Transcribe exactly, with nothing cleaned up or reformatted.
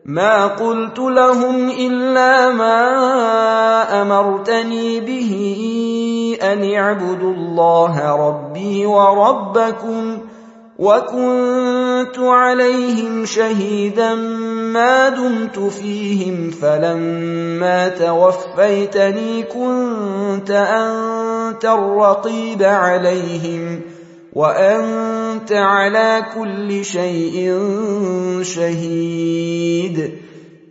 ما قلت لهم إلا ما أمرتني به أن اعبدوا الله ربي وربكم وكنت عليهم شهيدا ما دمت فيهم فلما توفيتني كنت أنت الرقيب عليهم وأنت على كل شيء شهيد